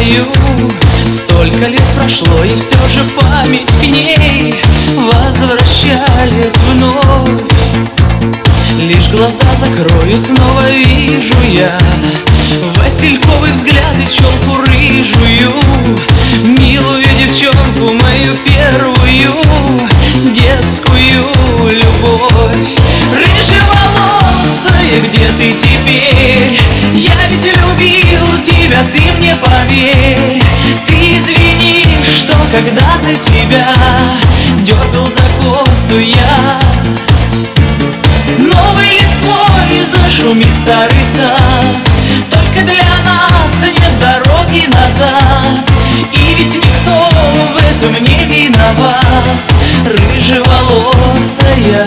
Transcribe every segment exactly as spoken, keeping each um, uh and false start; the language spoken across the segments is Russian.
мою. Столько лет прошло, и все же память к ней возвращает вновь. Лишь глаза закрою, снова вижу я васильковый взгляд и челку рыжую, милую девчонку, мою первую детскую любовь. Рыжеволосая, где ты теперь? Я ведь любил тебя, ты мне поверь. Ты извини, что когда-то тебя дергал за косу я. Новой листвой зашумит старый сад, только для нас нет дороги назад. И ведь никто в этом не виноват, рыжеволосая.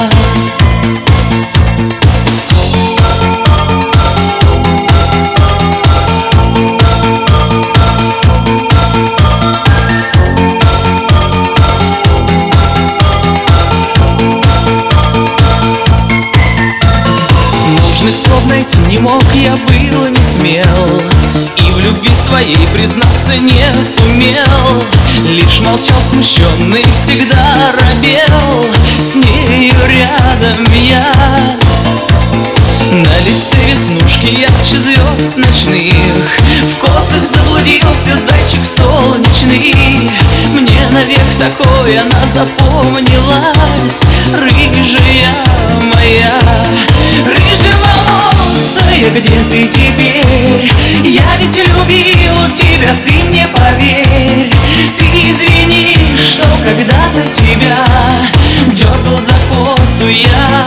Найти не мог, я был не смел, и в любви своей признаться не сумел. Лишь молчал смущенный, всегда робел, с нею рядом я. На лице веснушки ярче звезд ночных, в косах заблудился зайчик солнечный. Мне навек такой она запомнилась, рыжая моя. Рыжеволосая, где ты теперь? Я ведь любил тебя, ты мне поверь. Ты извини, что когда-то тебя дергал за косу я.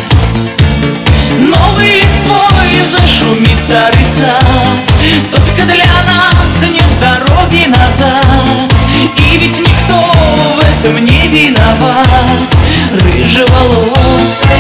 Новой листвой зашумит старый сад, только для нас нет дороги назад. И ведь никто в этом не виноват, рыжеволосая.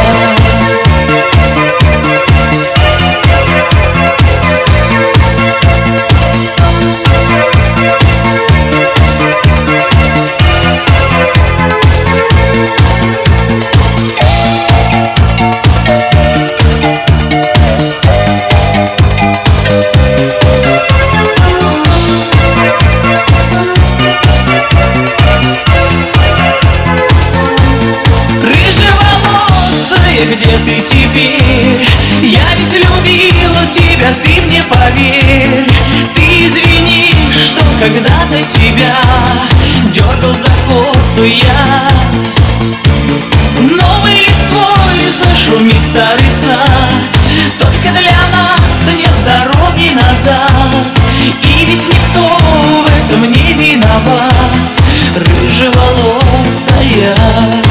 Где ты теперь? Я ведь любила тебя, ты мне поверь. Ты извини, что когда-то тебя дергал за косу я. Новой листвой зашумит старый сад, только для нас нет дороги назад. И ведь никто в этом не виноват, рыжеволосая.